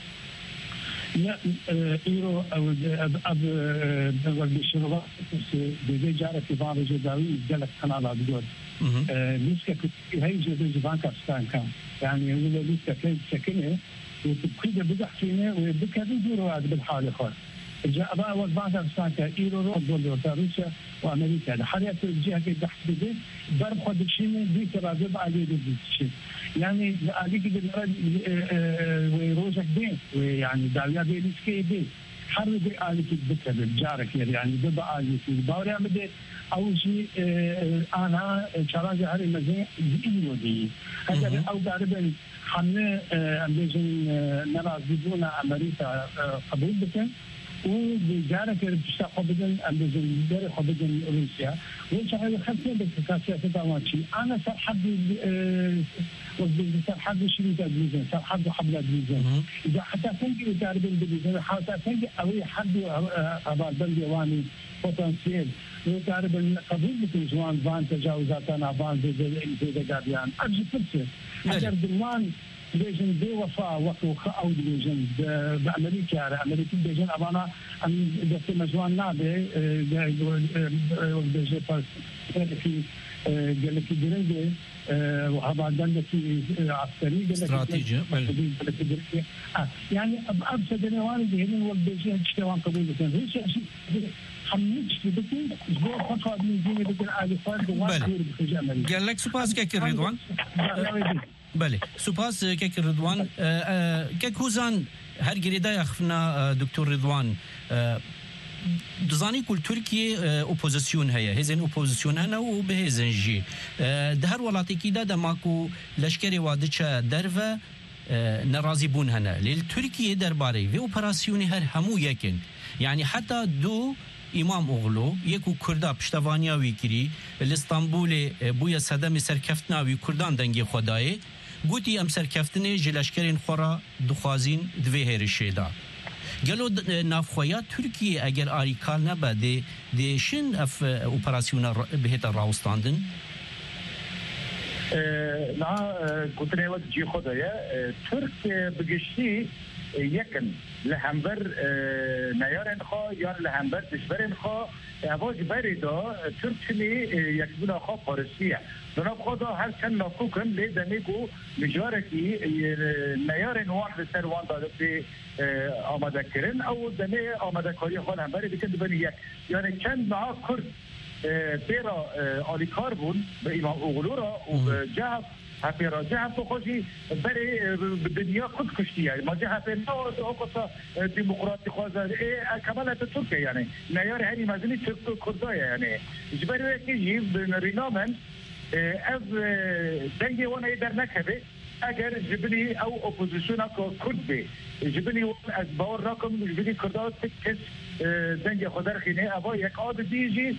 ایرو اب بالشروط دیگه جاره که بعضی جداوی دلت کانال بیاد لیسته که هی جدی زبان کستان کم یعنی ولی لیسته که سکنه و تبقيه بضحكينه وبكذا يدوروا هذا بالحال خالص جاء بقى وضعت كان ايرو روسيا وامريكا الحاليات الجهه اللي تحت بدي ضرب خد شيء دي ترى عليه دي يعني عليك وروجك دين يعني داويا دي سكي دي حرب عليك بكذا جارك يعني بقى عليك باوري بدي اول شيء انا شراجه هذه المزين ايرو دي هذا او غالبا حمله امريكان نرى بدون امريكا قبول بكن وبجارة بتشتاق بدن امريكان دار بدن روسيا وش هذا خمسين بالكاسية تداواتي انا صار حد صار حد شيء تدريجا صار حد حبل تدريجا اذا حتى تنجي تقريبا تدريجا حتى تنجي اوي حد اباد بلديواني بوتنسيال وتقريبا قبول بكن جوان فان تجاوزات انا فان زي جارديان ارجو فرصه اگر دلوان بيجن بوفاء وقت او بيجن بامريكا بيجن ابانا ام دست مجوان نابه بيجن في قال لك درجه وهذا في عسكري استراتيجي يعني ابسط نواني بهن والبيجن اشتوان قبول بكن حميتش بدي اسبوع فقط من زين بدي الالفات وان قال لك سباس كيك رضوان بله سپاس که رضوان که کوزان هر گریده یخفنا دکتر رضوان دزانی کل ترکیه اپوزیسیون هیا هزین اپوزیسیون هنا و به هزین جی ده هر ولاتی کی ده ماکو لشکری واده چه درو نرازی بون هنا لیل ترکیه درباره و اپراسیونی هر همو یکن یعنی حتی دو امام اوغلو یکو کردا پشتوانیا وی کری الاستانبول بویا صدم سرکفتنا وی کردان دنگی خدای گوتی ام سرکفتنه جلشکرین خورا دخوازین دوی هرشیدا گلو نافخویا ترکیه اگر آریکال نبا ده شن اف اپراسیونا بهتا راوستاندن نا گوتنه وقت جی خدای ترک بگشتی یکن لهمبر نیارن خوا یا لهمبر دشبرن خوا اواج بری دا ترکشنی یکبونا خوا پارسیه جناب خدا هر چند ناکوکن لی دمیگو مجارکی نیارن وان سر وان داده به آماده کرن او دمی آماده کاری خوا لهمبری بکن دبنی یک یعنی چند نها کرد بیرا آلیکار بون به امام اوغلو را و جهب هفته راجع هم تو خوشی برای دنیا خود کشتیه ما جه هفته نه اوقات دموکراتی خوازه کمال ترکیه یعنی نیار هری مزنی ترک کردای یعنی جبری که جیب رینامن از دنگی وانه در نکبه اگر جبنی او اپوزیسیون کرد به جبنی از باور راکم جبنی کردها کس دنگ خود رخینه اوا یک عاد دیجی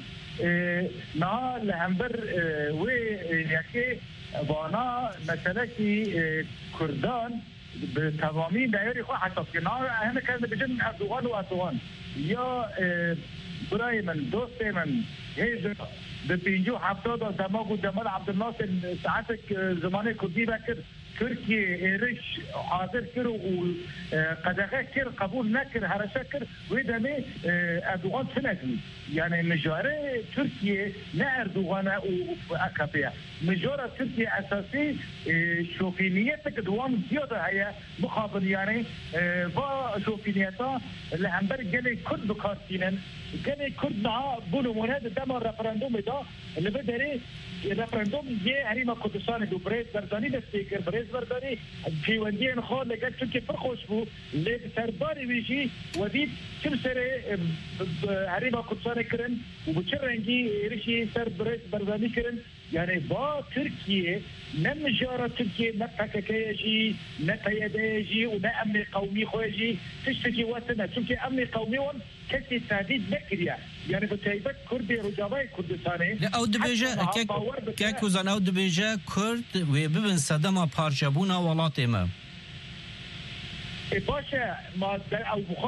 نه لهمبر و یکی وانا مثلا که کردان به تمامی نیاری خود حساب که نه همه کنده بجن اردوغان و اردوغان یا برای من دوست من هیچ به 50-70 دماغ و جمال عبدالناصر ساعتك زمان کردی بکر ترکیه ایرش حاضر کر و قدغه کر قبول نکر هرشا کر و دمه اردوغان سنگی یعنی مجاره ترکیه نه اردوغان و اکبیه مجاره ترکیه اساسی شوفینیت که دوام زیاده هیا مخابر یعنی با شوفینیتا لهمبر گلی کرد بکارتینن گلی کرد نها بلومونه دم رفراندوم دا اللي بدري رفراندوم یه هریما کردستان دو بريز بردانی دستیکر بريز بردانی پیوندین خود لگل چون که فرخوش بو لی سرباری ویجی و دید چم سر هریما کردستان کرن و بچه رنگی ایرشی سر بريز بردانی کرن یعنی با ترکیه نه مجاره ترکیه نه پککه جی نه پیاده جی و نه امن قومی خویجی تشتکی واسنه چون که امن قومی ون کسی تهدید نکریه یعنی به تایبت کرد رجاوای کردستانه او دبیجه که کوزان او دبیجه کرد و ببین صدما پارچبونا ولات ما باشه ما در او بخوا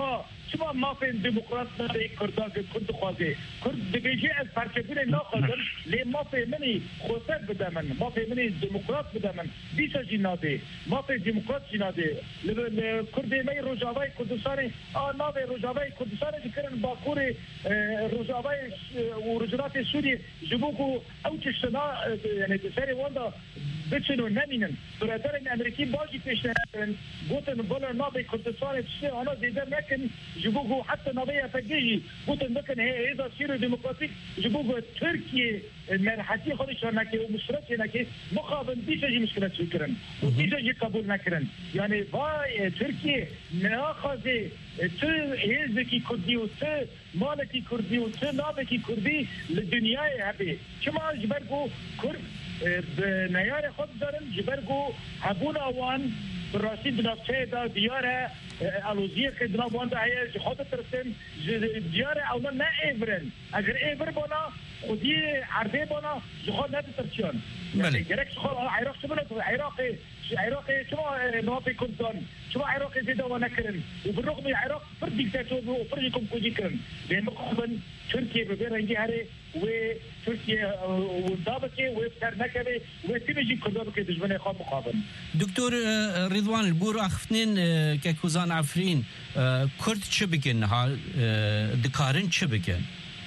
شما ما في ديمقراط نادي كرد خوازي كرد بيجي از پرچبون ناخذن لي ما في مني خوسر بدمن ما في مني ديمقراط بدمن ديش جي نادي ما في ديمقراط جي نادي كرد مي روجاوي كردستاني نادي روجاوي كردستاني ذكرن باكوري روجاوي ورجرات سوري جبوكو او تشنا يعني بسري وندا بتشنو نمينن برادر الامريكي باجي بيشتغلن قلت بولا نادي كردستان تشتغل انا زي لكن جبوكو حتى نادي فجيجي قلت لكن هي اذا سيرو ديمقراطيك جبوكو تركيا مرحتي خودش نكي ومشرت نكي مقابل ديجي مشكله فكرن وديجي قبول نكرن يعني باي تركيا ناخذ تو هزكي كردي وتو مالكي كردي وتو نابكي كردي للدنيا هبي كما جبركو كرد بنيار خود دارن جبرگو هبون اوان براسي بنفسه دا دياره الوزير خدنا وان دا هي خود ترسن دياره اونا نا ايفرن اگر ايفر بنا خودي عربي بنا خود لا ترسيون يعني جرك خود عراق شبنا عراقي شو نوافي كردان شو عراقي زيدا ونكرن وبالرغم العراق فرد ديكتاتور وفرجكم كوجيكرن بمقابل تركيا ببيرنجي هاري وتركيا والضابطي وفترنكبي وتبجي كردابك دجمني خام مقابل دكتور رضوان البور اخفنين ككوزان عفرين كرد شبكن هال دكارن شبكن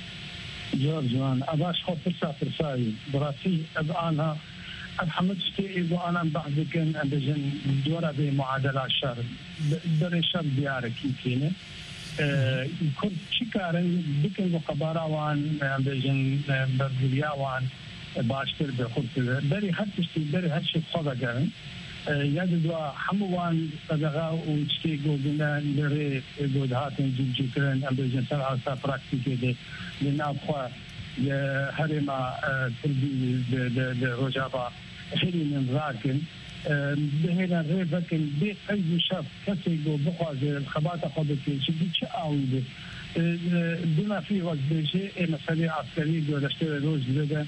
جوان اباش خو فرصه براسي ابانا الحمدتي وانا بعد كان بجن دورة بمعادلة الشر دري شر ديارك يمكن كنت شكارن بكن وقبارا وان بجن بردليا وان باشتر بخورت دري هرتشتي دري هرشي خوضا جارن ياد دوا حموان صدقاء وشتي قودنا دري قود هاتن جيكرن بجن سرعة براكتيكي دي لنابخوا هرما تربي رجابا خيري من راكن بهنا ريبكن بي اي شاب كسيغو بخوازي الخباطة خبطي شديد شاوي بما فيه وقت بيجي مسألة عسكرية ولشتري روز لدى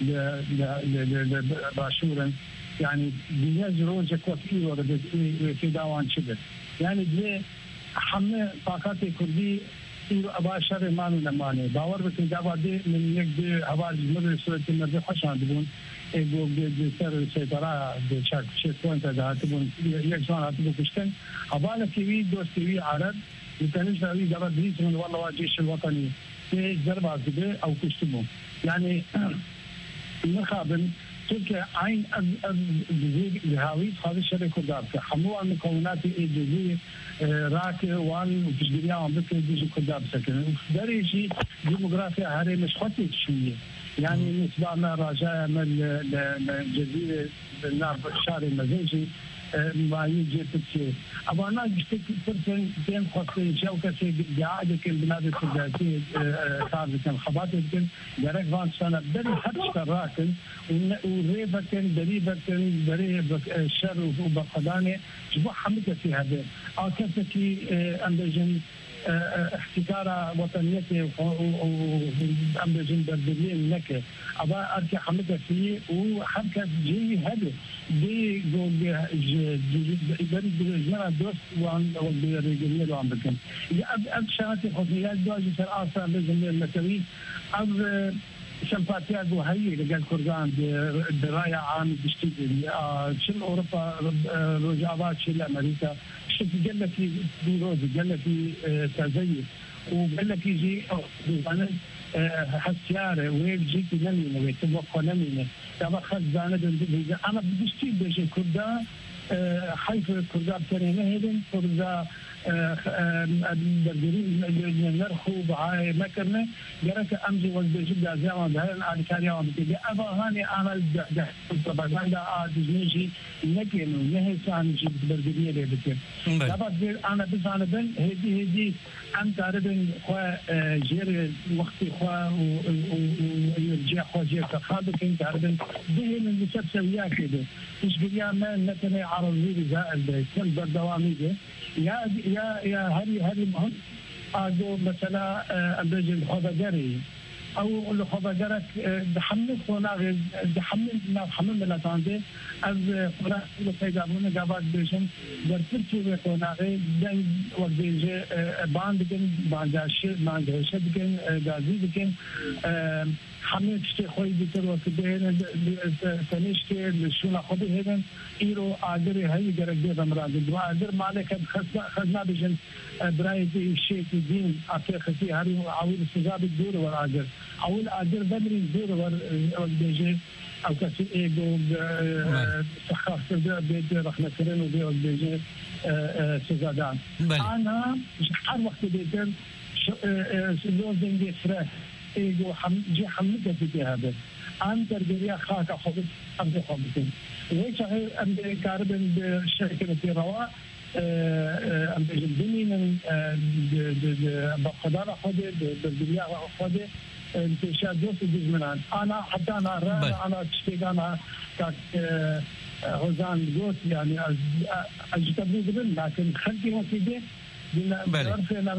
باشورا يعني بيجي روز كوكي ورد في داوان شبه يعني دي حمي طاقاتي كردي اباشر مانو نمانه باور بکن جواب دی من یک دی حوالی مدر صورت مرد خوشان دبون ایگو دی سر سیطره دی شک شکوان تا دهاتبون یک جوان هاتبون کشتن حوالا کیوی دوستیوی عرب يتنش داوي جواب دریس من والله واجيش الوطني في ضرب عزبه او كشتبون يعني نخابن تركيا عين بهاوي هذا الشركه كردابك حموها مكونات الجزيره راكي وان وتشجيريا عم بكر بيجي كرداب سكن دريجي ديموغرافيا هاري مش خطي شويه يعني نسبة ما رجاء من الجزيره النار الشارع المزيجي ما يجي تسير ابو انا جبت فرصه بين خاصه شوكه قاعده كل بلاد التجاريه صار كان خباطه كان درك فان سنه بدي حتى راكن وريبكن دريبكن دريب الشر وبقدانه جبوا حمد في هذا اكثر اندجن احتكار وطنيته وأمريكان بردلين لك أبا أركي حمد فيه وحركة جي هذا دي برد دوست وعن بالرجالية وأمريكان أب شغلتي خصوصيات جواز سر آسا بزميل المسوي أب سمباتيات وهي لقال كردان دراية عام بشتيجي شل أوروبا رجعات شل أمريكا شفت قال لك بيروزي قال لك تزيد وقال لك يجي أنا حسيارة ويجي نمينة ويتوقع نمينة تبغى خزانة أنا بشتي بيجي كردان حيث كردان تاني هيدن كردان بدرين نرخو بعاي مكرنا جرك أمزي والبيجيب ده زمان ده أنا كاريا وبتيجي أبا هاني أنا ده طبعا ده دزنيجي لكن نهي سان جيب بدرية ده بتيجي طبعا أنا بس أنا بن هدي أم تعرفين خوا جير وقتي خوا ويرجع خوا جير تخاذ كين تعرفين ده من بسبب سويا كده إيش بيا ما نتني عرضي زائد ده كل بالدوامي ده يا هري مهم أجو مثلا أبرز الخضري او لخبرك بحمل خوناغ بحمل ملاتانده از خوناغ پیدابونه گابات بشن در ترکیه خوناغ دنگ وقتی باند بکن بانداشه بکن گازی بکن همه چیز خوی بیشتر وقت بهن تنش که لشون خود هستن ایرو آدری هایی گرگ دم راضی دو آدر مالک خزنا بجن برای شیء دین افریقی هری عوض سجاب دور ور آدر اول آدر بدری دور ور بیجه او کسی ایگو سخاف بيد رحمة الله وبيد بيجي سزادان أنا هر وقت بيجي سلوز دنجي فرح ایگو جی حمله دیگه هست. آن درگیری خاک خود امده خودتون. وی چه امده کاربن به شرکتی روا امده جدیدن با خدا خود درگیری خود انتشار دوست دیزمنان. آنا حتی آنا چیکارنا که هزان گوت یعنی از جدی بودن لکن خلقی وقتی بله.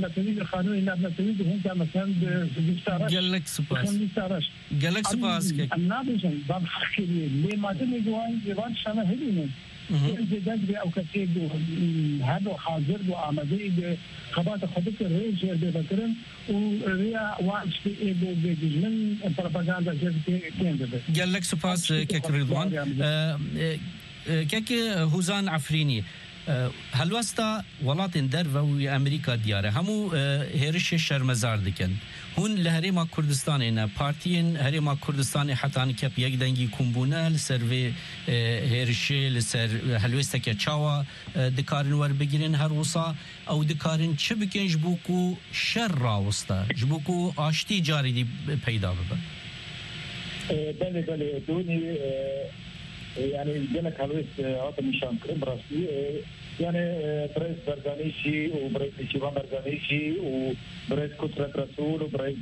گلک سپاس که نابجن باب حقیقی لی مادم جوان جوان شما هدینه جدید به اوکسی دو هذا حاضر و آماده به خبات خودت ریج به بکرن و ریا واش به بجمن پروپاگاندا جدید گلک سپاس که رضوان که هوزان عفرینی هلوستا ولاتن در و امریکا دیاره همو هرش شرمزار دکن هون لهرما کردستان اینا پارتین هرما کردستان حتان کپ یک دنگی کمبونه لسر و هرش لسر هلوستا که چاوا دکارن ور بگیرن هر وصا او دکارن چه بکن جبوکو شر راوستا جبوکو آشتی جاری دی پیدا ببن بله دونی يعني جالك هلويس عطى مشان كريم براسي يعني برئيس برزانيشي وبرئيس شيبان برزانيشي وبرئيس كترة رسول وبرئيس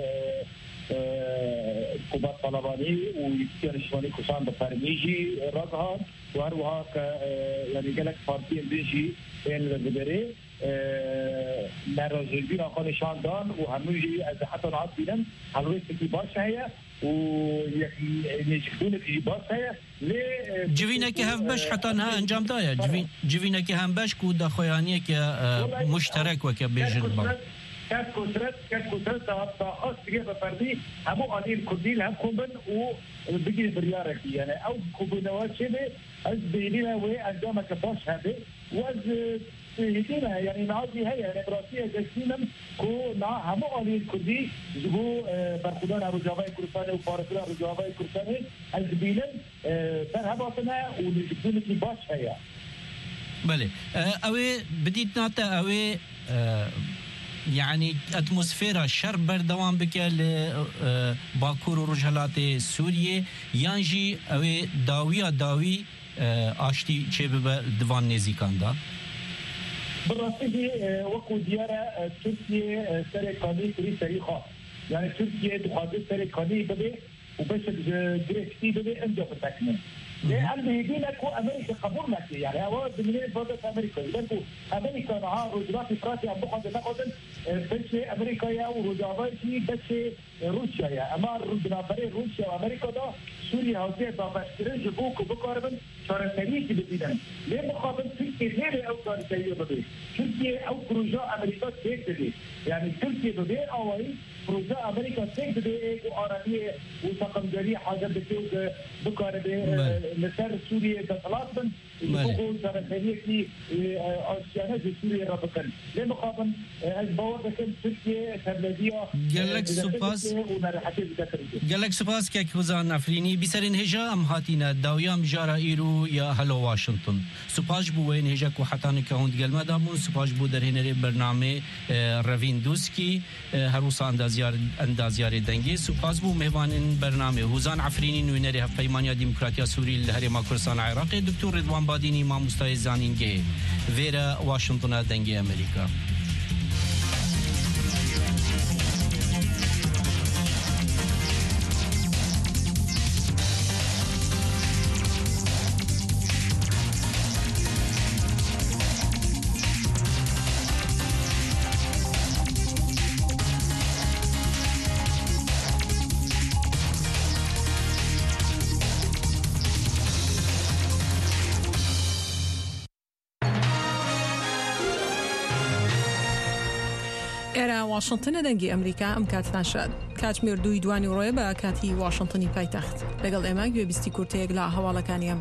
كوبات طلباني ويعني شمالي كوسان بفارميجي رضها وهروها يعني جالك فارتين بيجي بين الزبري نرازلبين أخواني شاندان وهموجي از حتى نعاد بينم هلويس كي باش هي جوینه که هف بش حتی نه انجام دایا جوینه که هم بش کو دخویانیه که مشترک و که بیجن با كانت كثرت طاقات تجاه فردي همو قليل كردين هم كوبن وبيجي بريارك يعني او كوبنوات شبه از بيننا وانجام كفاش هذا واز هدينا يعني نعدي هي يعني براسية جسينا كو نا همو قليل كردي جبو برخدان رجابای کردستان و فارسان رجابای کردستان از بينن برهباتنا ونجبون کی باش هي بله اوه بديت ناتا اوه يعني اتموسفيرا شر بردوام بك باكور ورجالات سوريا يانجي اوه داوي اشتي چه دوان نزيكاندا بالرصيد وكو ديارة تركيا سرقاني تاريخها يعني تركيا تقادر سرقاني بدي وبس جريكتي بدي انجو بتاكنا لأن يجينا كو أمريكا قبول لك يعني هو بمنين بودت أمريكا لأنه أمريكا مع رجلات فراتي عم بقعد نقعد بس أمريكا يا ورجابايتي بس روسيا يا أما رجلات روسيا وأمريكا ده سوريا هوتي بابشترين جبوك وبقاربن شاركانيتي بدينا ليه مقابل تركيا غير أو شاركانية بدي تركيا أو بروجا أمريكا تيك بدي يعني تركيا بدي أوي بروجا أمريكا تيك بدي وآرامية وسقمجرية حاجة بتوج بقاربن لسر سوريا كطلابن يقول شاركانيتي أشياء في سوريا ربكن ليه مقابل البوابة كان تركيا تبلدية جالك سپاس که وزان افرینی بیسرین هجا ام هاتینا داویام جارا ایرو یا هلو واشنطن سپاس بو وین هجا کو حتان که هوند گلما دامون سپاس بو در هنری برنامه روین دوسکی هروس اندازیار دنگی سپاس بو مهمان برنامه وزان افرینی نوینری هف پیمانیا دموکراتیا سوری لهرما کردستان عراق دکتر رضوان بادینی ما مستای زانینگه ویرا واشنطن دنگی امریکا ئێرە واشنگتنە دەنگی ئەمریکا ئەم کاتتان شاد کاتژمێر 2 دوانی ڕۆیە بە کاتی واشنگتنی پایتەخت لەگەڵ ئێمە گوێبیستی کورتەیەک لە هەواڵەکانی